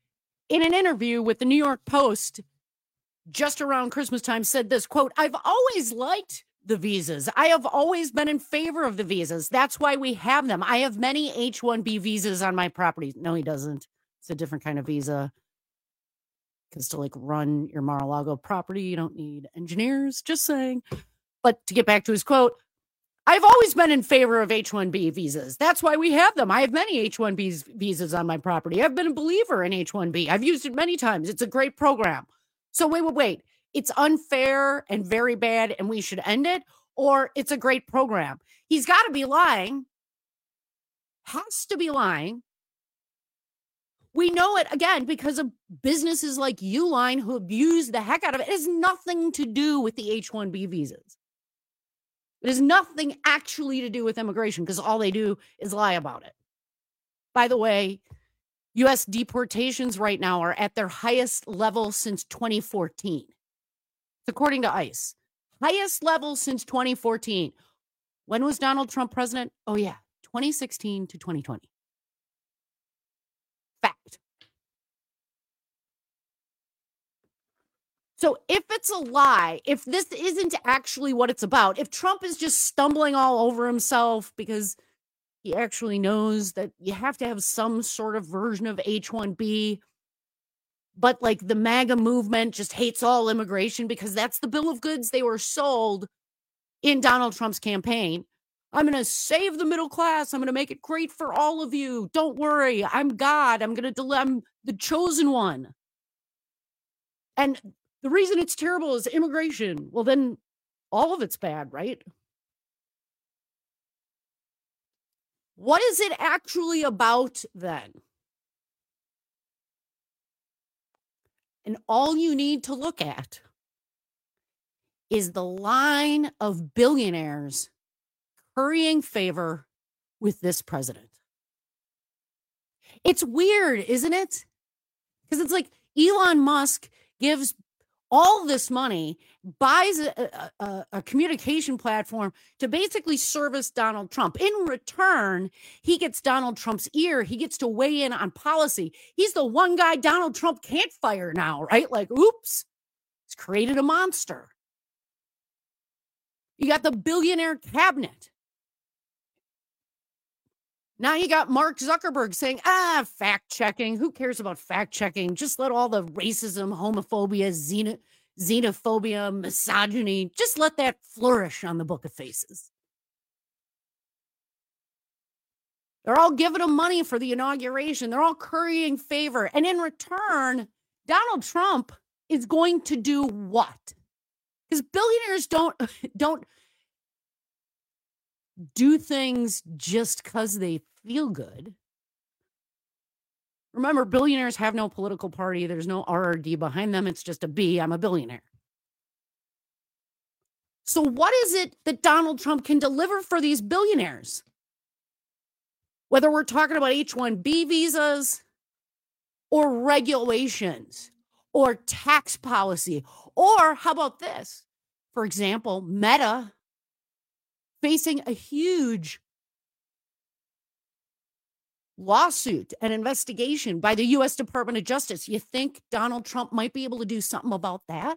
in an interview with the New York Post just around Christmas time, said this, quote, "I've always liked the visas. I have always been in favor of the visas. That's why we have them. I have many H one B visas on my property." No, he doesn't. It's a different kind of visa. Because to like run your Mar-a-Lago property, you don't need engineers, just saying. But to get back to his quote, "I've always been in favor of H one B visas. That's why we have them. I have many H one B visas on my property. I've been a believer in H one B. I've used it many times. It's a great program." So wait, wait, wait. It's unfair and very bad and we should end it? Or it's a great program? He's got to be lying. Has to be lying. We know it, again, because of businesses like Uline who abuse the heck out of it. It has nothing to do with the H one B visas. It has nothing actually to do with immigration because all they do is lie about it. By the way, U S deportations right now are at their highest level since twenty fourteen. It's according to ICE. Highest level since twenty fourteen. When was Donald Trump president? Oh, yeah, twenty sixteen to twenty twenty. Fact. So if it's a lie, if this isn't actually what it's about, if Trump is just stumbling all over himself because he actually knows that you have to have some sort of version of H one B, but like the MAGA movement just hates all immigration because that's the bill of goods they were sold in Donald Trump's campaign. I'm going to save the middle class. I'm going to make it great for all of you. Don't worry. I'm God. I'm going to deliver. I'm the chosen one. And the reason it's terrible is immigration. Well, then all of it's bad, right? What is it actually about then? And all you need to look at is the line of billionaires currying favor with this president. It's weird, isn't it? Because it's like Elon Musk gives all this money, buys a, a, a communication platform to basically service Donald Trump. In return, he gets Donald Trump's ear. He gets to weigh in on policy. He's the one guy Donald Trump can't fire now, right? Like, oops, he's created a monster. You got the billionaire cabinet. Now you got Mark Zuckerberg saying, ah, fact checking. Who cares about fact checking? Just let all the racism, homophobia, xeno- xenophobia, misogyny, just let that flourish on the Book of Faces. They're all giving him money for the inauguration. They're all currying favor. And in return, Donald Trump is going to do what? Because billionaires don't, don't do things just because they feel good. Remember, billionaires have no political party. There's no R R D behind them. It's just a B. I'm a billionaire. So what is it that Donald Trump can deliver for these billionaires? Whether we're talking about H one B visas or regulations or tax policy, or how about this? For example, Meta facing a huge lawsuit and investigation by the U S Department of Justice. You think Donald Trump might be able to do something about that?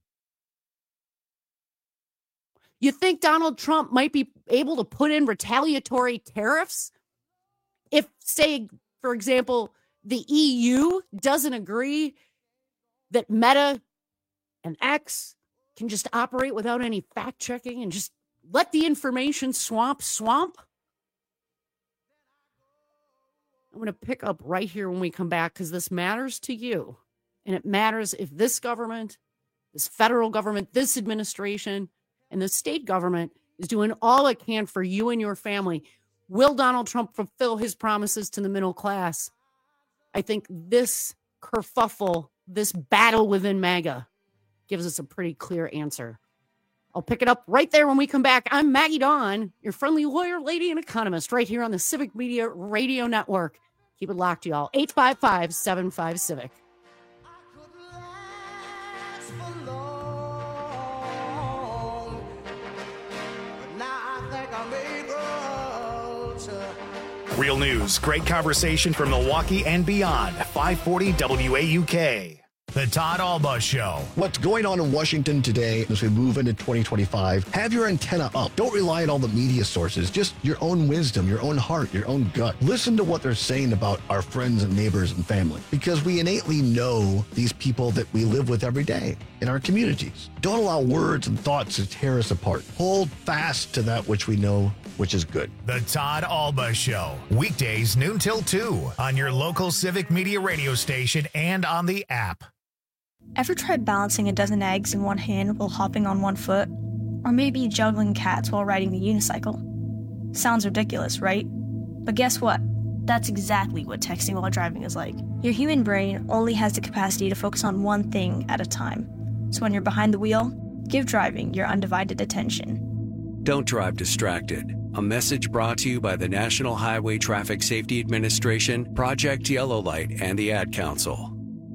You think Donald Trump might be able to put in retaliatory tariffs if, say, for example, the E U doesn't agree that Meta and X can just operate without any fact checking and just let the information swamp swamp? I'm going to pick up right here when we come back because this matters to you. And it matters if this government, this federal government, this administration, and the state government is doing all it can for you and your family. Will Donald Trump fulfill his promises to the middle class? I think this kerfuffle, this battle within MAGA gives us a pretty clear answer. I'll pick it up right there when we come back. I'm Maggie Dawn, your friendly lawyer, lady, and economist right here on the Civic Media Radio Network. Keep it locked, y'all. eight five five, seven five, CIVIC. Real news, great conversation from Milwaukee and beyond. five forty W A U K. The Todd Alba Show. What's going on in Washington today as we move into twenty twenty-five? Have your antenna up. Don't rely on all the media sources. Just your own wisdom, your own heart, your own gut. Listen to what they're saying about our friends and neighbors and family, because we innately know these people that we live with every day in our communities. Don't allow words and thoughts to tear us apart. Hold fast to that which we know, which is good. The Todd Alba Show. Weekdays noon till two on your local Civic Media radio station and on the app. Ever tried balancing a dozen eggs in one hand while hopping on one foot? Or maybe juggling cats while riding the unicycle? Sounds ridiculous, right? But guess what? That's exactly what texting while driving is like. Your human brain only has the capacity to focus on one thing at a time. So when you're behind the wheel, give driving your undivided attention. Don't drive distracted. A message brought to you by the National Highway Traffic Safety Administration, Project Yellow Light, and the Ad Council.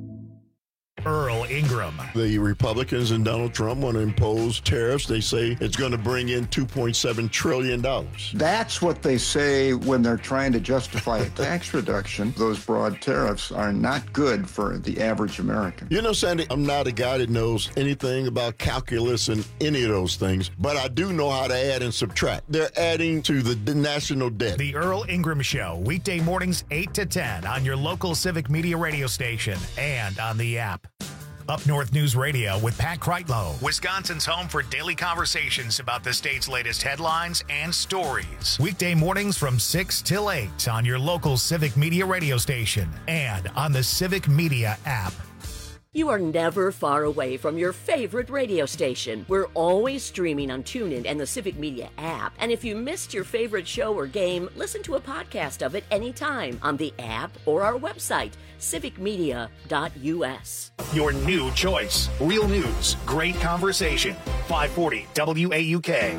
Earl Ingram. The Republicans and Donald Trump want to impose tariffs. They say it's going to bring in two point seven trillion dollars. That's what they say when they're trying to justify a tax reduction. Those broad tariffs are not good for the average American. You know, Sandy, I'm not a guy that knows anything about calculus and any of those things, but I do know how to add and subtract. They're adding to the national debt. The Earl Ingram Show, weekday mornings eight to ten on your local Civic Media radio station and on the app. Up North News Radio with Pat Kreitlow, Wisconsin's home for daily conversations about the state's latest headlines and stories. Weekday mornings from six till eight on your local Civic Media radio station and on the Civic Media app. You are never far away from your favorite radio station. We're always streaming on TuneIn and the Civic Media app. And if you missed your favorite show or game, listen to a podcast of it anytime on the app or our website, civic media dot u s. Your new choice. Real news, great conversation. five forty W A U K.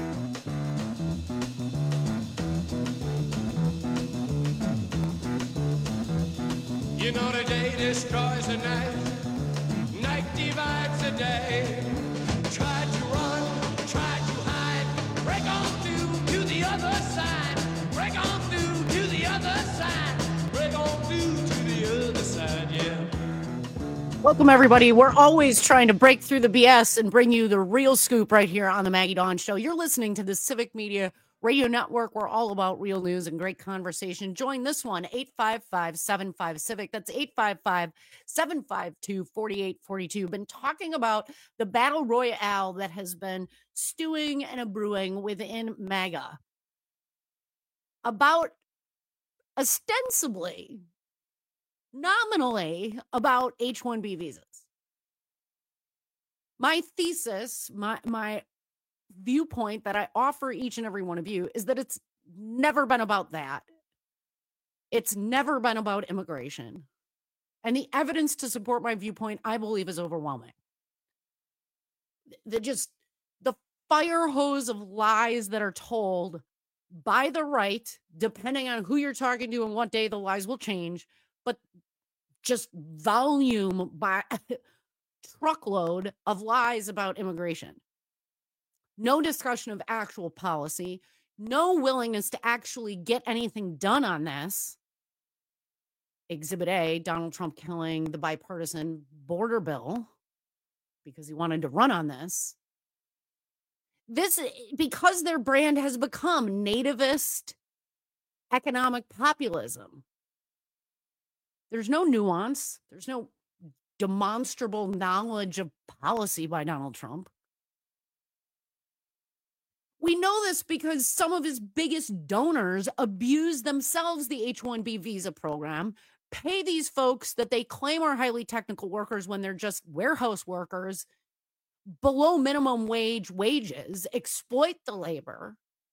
You know the day destroys the night. Night divides the day. Try to run, try to hide. Break on through to the other side. Break on through to the other side. Break on through to the other side, yeah. Welcome, everybody. We're always trying to break through the B S and bring you the real scoop right here on the Maggie Dawn Show. You're listening to the Civic Media Radio Network. We're all about real news and great conversation. Join this one, eight five five, seven five, CIVIC. That's eight five five, seven five two, four eight four two. Been talking about the battle royale that has been stewing and a brewing within MAGA. About ostensibly, nominally, about H one B visas. My thesis, my my viewpoint that I offer each and every one of you is that it's never been about that. It's never been about immigration. And the evidence to support my viewpoint, I believe, is overwhelming. The just the fire hose of lies that are told by the right, depending on who you're talking to and what day the lies will change, but just volume by truckload of lies about immigration. No discussion of actual policy, no willingness to actually get anything done on this. Exhibit A, Donald Trump killing the bipartisan border bill because he wanted to run on this. This, because their brand has become nativist economic populism. There's no nuance. There's no demonstrable knowledge of policy by Donald Trump. We know this because some of his biggest donors abuse themselves the H one B visa program, pay these folks that they claim are highly technical workers when they're just warehouse workers, below minimum wage wages, exploit the labor.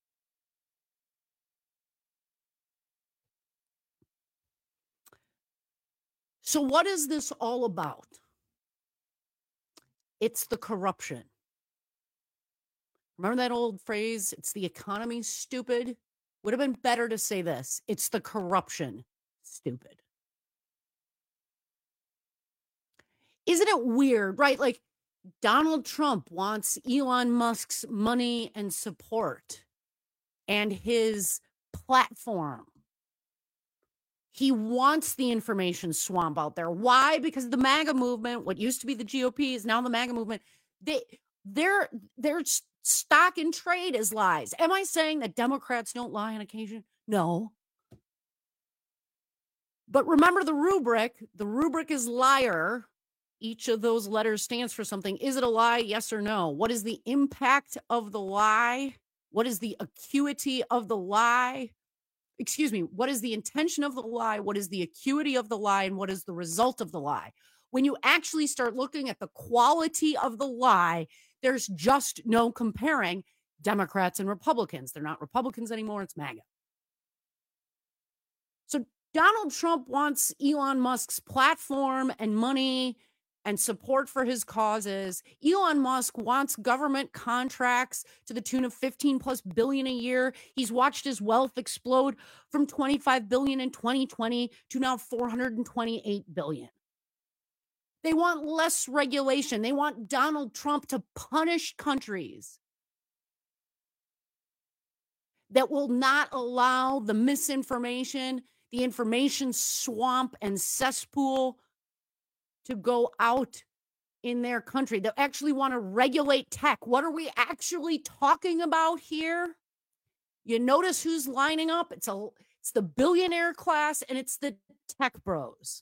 So what is this all about? It's the corruption. Remember that old phrase, it's the economy, stupid? Would have been better to say this. It's the corruption, stupid. Isn't it weird, right? Like Donald Trump wants Elon Musk's money and support and his platform He wants the information swamp out there. Why? Because the MAGA movement, what used to be the G O P is now the MAGA movement, they, their, their stock in trade is lies. Am I saying that Democrats don't lie on occasion? No. But remember the rubric. The rubric is liar. Each of those letters stands for something. Is it a lie? Yes or no? What is the impact of the lie? What is the acuity of the lie? Excuse me, what is the intention of the lie? What is the acuity of the lie? And what is the result of the lie? When you actually start looking at the quality of the lie, there's just no comparing Democrats and Republicans. They're not Republicans anymore. It's MAGA. So Donald Trump wants Elon Musk's platform and money and support for his causes. Elon Musk wants government contracts to the tune of fifteen plus billion a year. He's watched his wealth explode from twenty-five billion in twenty twenty to now four hundred twenty-eight billion. They want less regulation. They want Donald Trump to punish countries that will not allow the misinformation, the information swamp and cesspool to go out in their country. They actually want to regulate tech. What are we actually talking about here? You notice who's lining up? It's a it's the billionaire class and it's the tech bros.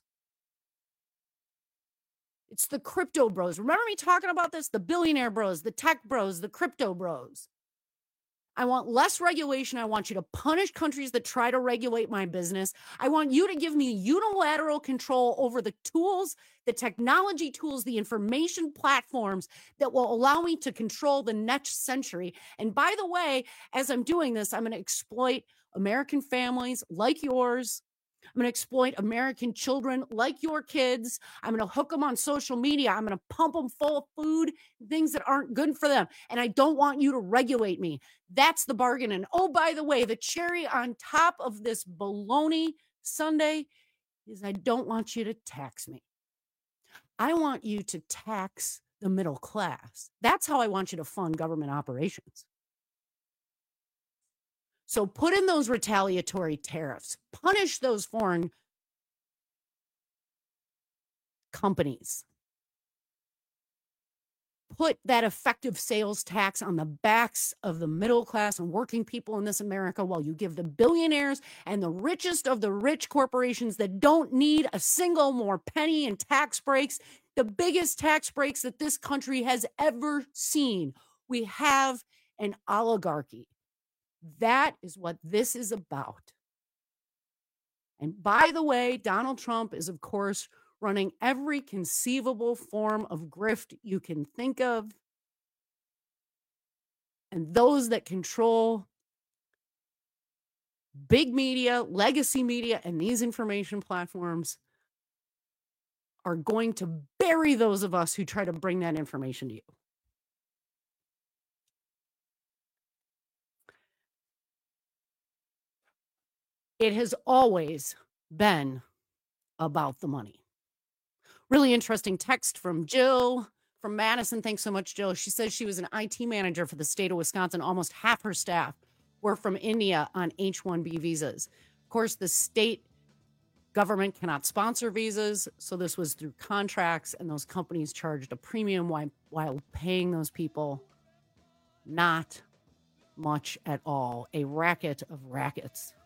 It's the crypto bros. Remember me talking about this? The billionaire bros, the tech bros, the crypto bros. I want less regulation. I want you to punish countries that try to regulate my business. I want you to give me unilateral control over the tools, the technology tools, the information platforms that will allow me to control the next century. And by the way, as I'm doing this, I'm going to exploit American families like yours. I'm going to exploit American children like your kids. I'm going to hook them on social media. I'm going to pump them full of food, things that aren't good for them. And I don't want you to regulate me. That's the bargain. And oh, by the way, the cherry on top of this baloney sundae is I don't want you to tax me. I want you to tax the middle class. That's how I want you to fund government operations. So put in those retaliatory tariffs, punish those foreign companies, put that effective sales tax on the backs of the middle class and working people in this America while you give the billionaires and the richest of the rich corporations that don't need a single more penny in tax breaks, the biggest tax breaks that this country has ever seen. We have an oligarchy. That is what this is about. And by the way, Donald Trump is, of course, running every conceivable form of grift you can think of. And those that control big media, legacy media, and these information platforms are going to bury those of us who try to bring that information to you. It has always been about the money. Really interesting text from Jill from Madison. Thanks so much, Jill. She says she was an I T manager for the state of Wisconsin. Almost half her staff were from India on H one B visas. Of course, the state government cannot sponsor visas, so this was through contracts, and those companies charged a premium while, while paying those people not much at all. A racket of rackets.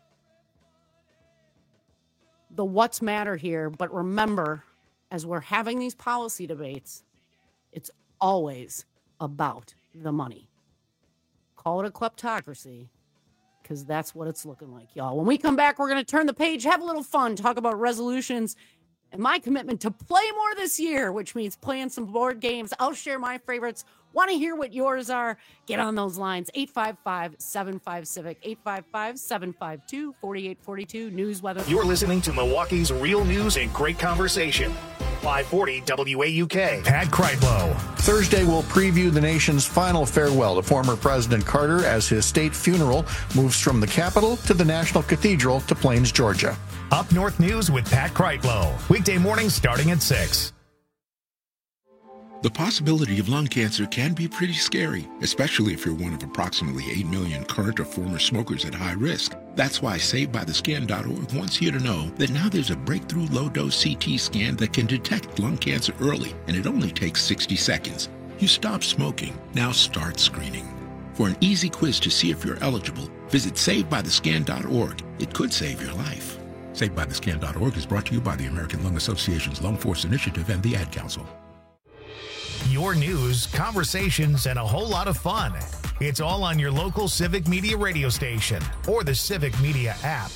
The what's matter here, but remember, as we're having these policy debates, it's always about the money. Call it a kleptocracy, because that's what it's looking like, y'all. When we come back, we're going to turn the page, have a little fun, talk about resolutions, and my commitment to play more this year, which means playing some board games. I'll share my favorites. Want to hear what yours are? Get on those lines. eight five five, seven five, Civic, eight five five, seven five two, four eight four two, news, weather. You're listening to Milwaukee's Real News and Great Conversation. five forty W A U K. Pat Kreitlow. Thursday will preview the nation's final farewell to former President Carter as his state funeral moves from the Capitol to the National Cathedral to Plains, Georgia. Up North News with Pat Kreitlow. Weekday mornings starting at six. The possibility of lung cancer can be pretty scary, especially if you're one of approximately eight million current or former smokers at high risk. That's why Saved By The Scan dot org wants you to know that now there's a breakthrough low-dose C T scan that can detect lung cancer early, and it only takes sixty seconds. You stop smoking, now start screening. For an easy quiz to see if you're eligible, visit Saved By The Scan dot org. It could save your life. Saved By The Scan dot org is brought to you by the American Lung Association's Lung Force Initiative and the Ad Council. Your news, conversations, and a whole lot of fun. It's all on your local Civic Media radio station or the Civic Media app.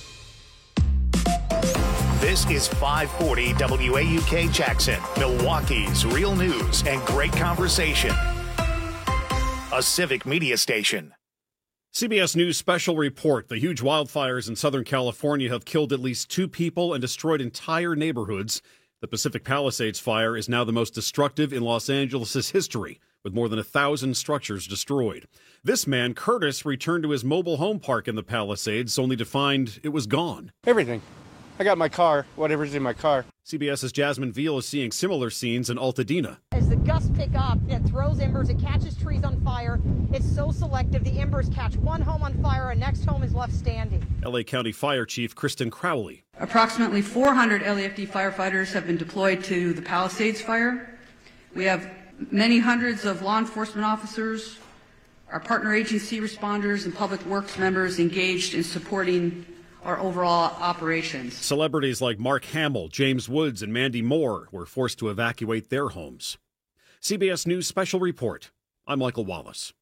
This is five forty W A U K Jackson, Milwaukee's real news and great conversation. A Civic Media station. C B S News special report. The huge wildfires in Southern California have killed at least two people and destroyed entire neighborhoods. The Pacific Palisades fire is now the most destructive in Los Angeles' history, with more than a thousand structures destroyed. This man, Curtis, returned to his mobile home park in the Palisades, only to find it was gone. Everything. I got my car, whatever's in my car. CBS's Jasmine Veal is seeing similar scenes in Altadena. As the gusts pick up, it throws embers, it catches trees on fire. It's so selective, the embers catch one home on fire, a next home is left standing. L A County Fire Chief Kristen Crowley. Approximately four hundred L A F D firefighters have been deployed to the Palisades fire. We have many hundreds of law enforcement officers, our partner agency responders, and public works members engaged in supporting our overall operations. Celebrities like Mark Hamill, James Woods, and Mandy Moore were forced to evacuate their homes. C B S News Special Report. I'm Michael Wallace.